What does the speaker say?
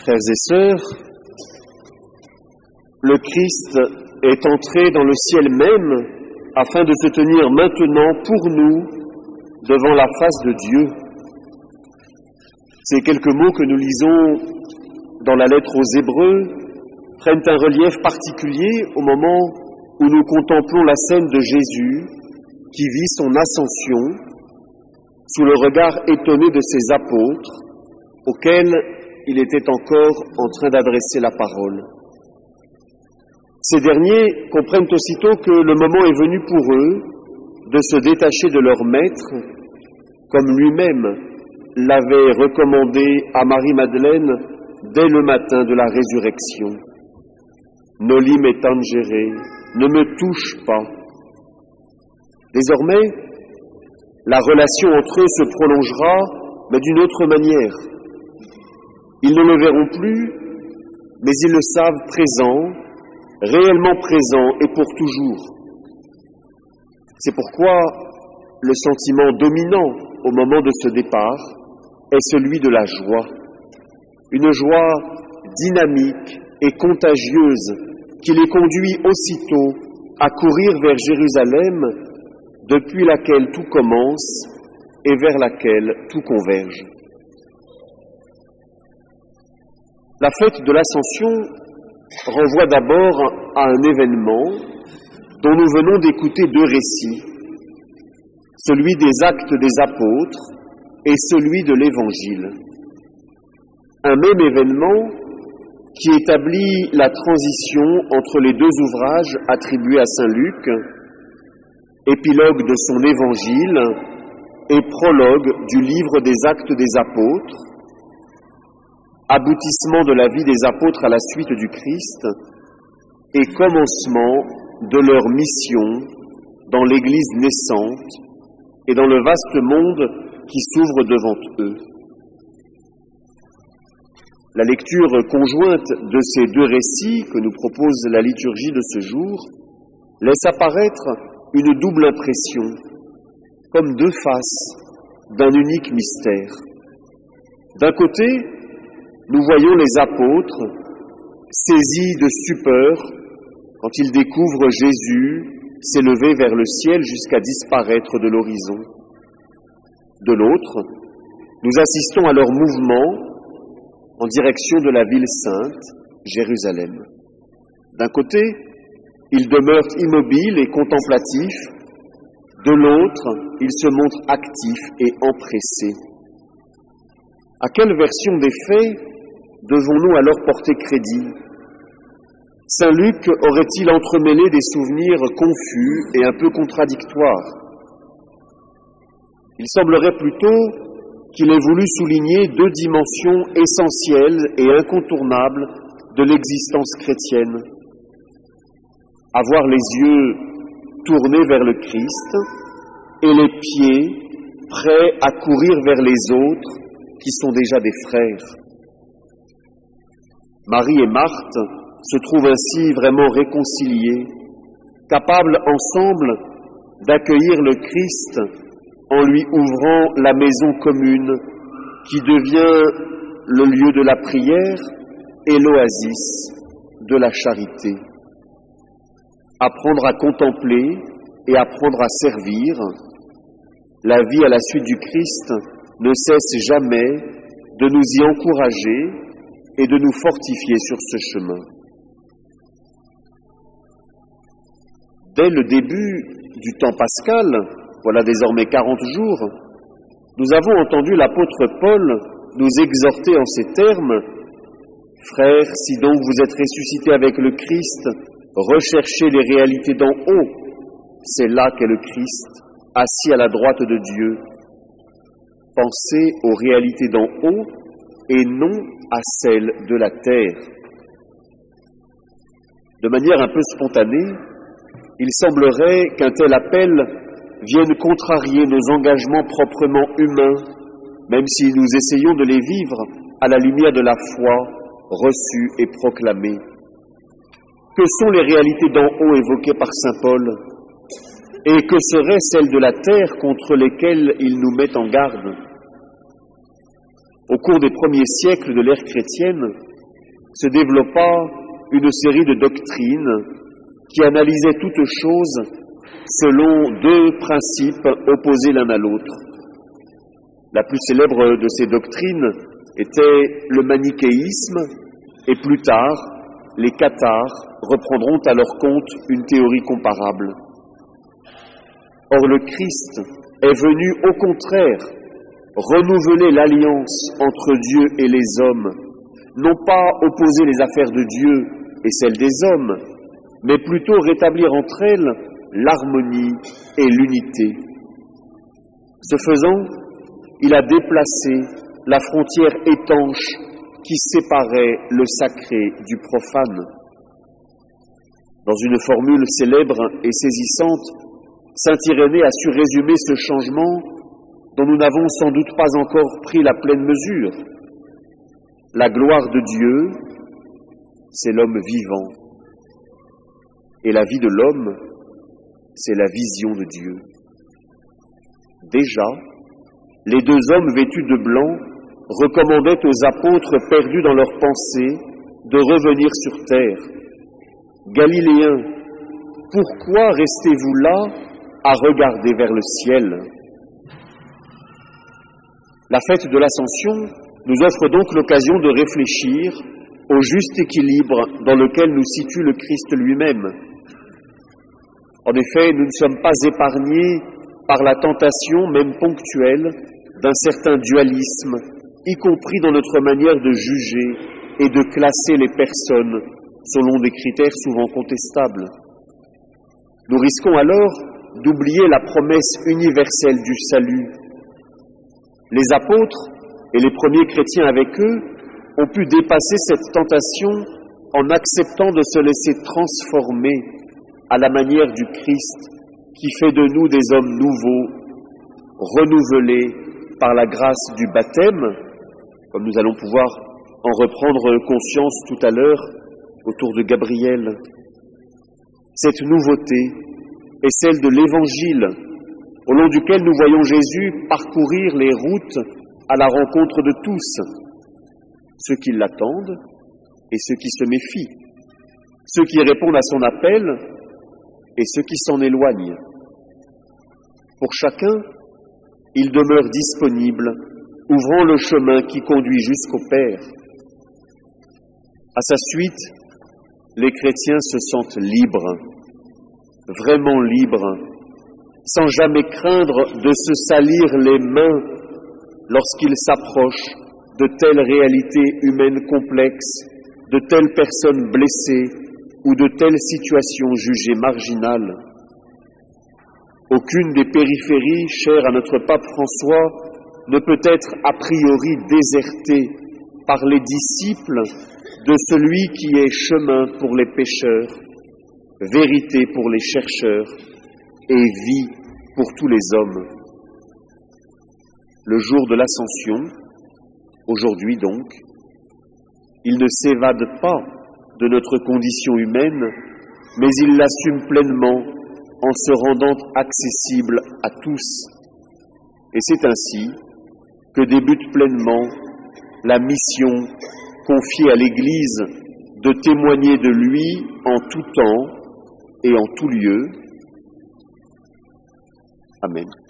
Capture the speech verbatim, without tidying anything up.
Frères et sœurs, le Christ est entré dans le ciel même afin de se tenir maintenant pour nous devant la face de Dieu. Ces quelques mots que nous lisons dans la lettre aux Hébreux prennent un relief particulier au moment où nous contemplons la scène de Jésus qui vit son ascension sous le regard étonné de ses apôtres auxquels il était encore en train d'adresser la parole. Ces derniers comprennent aussitôt que le moment est venu pour eux de se détacher de leur maître, comme lui-même l'avait recommandé à Marie-Madeleine dès le matin de la résurrection. « Noli me tangere » ne me touche pas. Désormais, la relation entre eux se prolongera, mais d'une autre manière. Ils ne le verront plus, mais ils le savent présent, réellement présent et pour toujours. C'est pourquoi le sentiment dominant au moment de ce départ est celui de la joie. Une joie dynamique et contagieuse qui les conduit aussitôt à courir vers Jérusalem, depuis laquelle tout commence et vers laquelle tout converge. La fête de l'Ascension renvoie d'abord à un événement dont nous venons d'écouter deux récits, celui des actes des apôtres et celui de l'Évangile. Un même événement qui établit la transition entre les deux ouvrages attribués à saint Luc, épilogue de son Évangile et prologue du livre des actes des apôtres, aboutissement de la vie des apôtres à la suite du Christ et commencement de leur mission dans l'Église naissante et dans le vaste monde qui s'ouvre devant eux. La lecture conjointe de ces deux récits que nous propose la liturgie de ce jour laisse apparaître une double impression, comme deux faces d'un unique mystère. D'un côté, nous voyons les apôtres saisis de stupeur quand ils découvrent Jésus s'élever vers le ciel jusqu'à disparaître de l'horizon. De l'autre, nous assistons à leur mouvement en direction de la ville sainte, Jérusalem. D'un côté, ils demeurent immobiles et contemplatifs, de l'autre, ils se montrent actifs et empressés. À quelle version des faits devons-nous alors porter crédit? Saint Luc aurait-il entremêlé des souvenirs confus et un peu contradictoires? Il semblerait plutôt qu'il ait voulu souligner deux dimensions essentielles et incontournables de l'existence chrétienne. Avoir les yeux tournés vers le Christ et les pieds prêts à courir vers les autres qui sont déjà des frères. Marie et Marthe se trouvent ainsi vraiment réconciliés, capables ensemble d'accueillir le Christ en lui ouvrant la maison commune qui devient le lieu de la prière et l'oasis de la charité. Apprendre à contempler et apprendre à servir, la vie à la suite du Christ ne cesse jamais de nous y encourager et de nous fortifier sur ce chemin. Dès le début du temps pascal, voilà désormais quarante jours, nous avons entendu l'apôtre Paul nous exhorter en ces termes: « Frères, si donc vous êtes ressuscités avec le Christ, recherchez les réalités d'en haut. C'est là qu'est le Christ, assis à la droite de Dieu. Pensez aux réalités d'en haut et non à celles de la terre. » De manière un peu spontanée, il semblerait qu'un tel appel vienne contrarier nos engagements proprement humains, même si nous essayons de les vivre à la lumière de la foi reçue et proclamée. Que sont les réalités d'en haut évoquées par saint Paul? Et que seraient celles de la terre contre lesquelles il nous met en garde? Au cours des premiers siècles de l'ère chrétienne, se développa une série de doctrines qui analysaient toutes choses selon deux principes opposés l'un à l'autre. La plus célèbre de ces doctrines était le manichéisme, et plus tard, les cathares reprendront à leur compte une théorie comparable. Or, le Christ est venu, au contraire, renouveler l'alliance entre Dieu et les hommes, non pas opposer les affaires de Dieu et celles des hommes, mais plutôt rétablir entre elles l'harmonie et l'unité. Ce faisant, il a déplacé la frontière étanche qui séparait le sacré du profane. Dans une formule célèbre et saisissante, saint Irénée a su résumer ce changement dont nous n'avons sans doute pas encore pris la pleine mesure. La gloire de Dieu, c'est l'homme vivant, et la vie de l'homme, c'est la vision de Dieu. Déjà, les deux hommes vêtus de blanc recommandaient aux apôtres perdus dans leurs pensées de revenir sur terre. Galiléens, pourquoi restez-vous là à regarder vers le ciel? La fête de l'Ascension nous offre donc l'occasion de réfléchir au juste équilibre dans lequel nous situe le Christ lui-même. En effet, nous ne sommes pas épargnés par la tentation, même ponctuelle, d'un certain dualisme, y compris dans notre manière de juger et de classer les personnes selon des critères souvent contestables. Nous risquons alors d'oublier la promesse universelle du salut. Les apôtres et les premiers chrétiens avec eux ont pu dépasser cette tentation en acceptant de se laisser transformer à la manière du Christ qui fait de nous des hommes nouveaux, renouvelés par la grâce du baptême, comme nous allons pouvoir en reprendre conscience tout à l'heure autour de Gabriel. Cette nouveauté est celle de l'Évangile, au long duquel nous voyons Jésus parcourir les routes à la rencontre de tous, ceux qui l'attendent et ceux qui se méfient, ceux qui répondent à son appel et ceux qui s'en éloignent. Pour chacun, il demeure disponible, ouvrant le chemin qui conduit jusqu'au Père. À sa suite, les chrétiens se sentent libres, vraiment libres, sans jamais craindre de se salir les mains lorsqu'ils s'approchent de telles réalités humaines complexes, de telles personnes blessées ou de telles situations jugées marginales. Aucune des périphéries chères à notre pape François ne peut être a priori désertée par les disciples de celui qui est chemin pour les pécheurs, vérité pour les chercheurs et vie pour tous les hommes. Le jour de l'Ascension, aujourd'hui donc, il ne s'évade pas de notre condition humaine, mais il l'assume pleinement en se rendant accessible à tous. Et c'est ainsi que débute pleinement la mission confiée à l'Église de témoigner de lui en tout temps et en tout lieu. Amen.